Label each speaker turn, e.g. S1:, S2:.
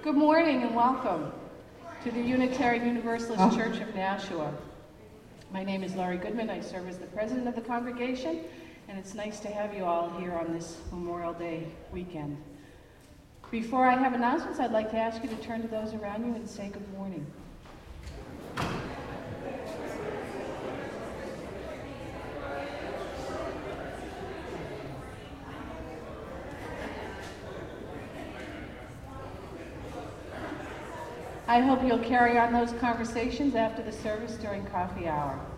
S1: Good morning and welcome to the Unitarian Universalist Church of Nashua. My name is Laurie Goodman. I serve as the president of the congregation, and it's nice to have you all here on this Memorial Day weekend. Before I have announcements, I'd like to ask you to turn to those around you and say good morning. I hope you'll carry on those conversations after the service during coffee hour.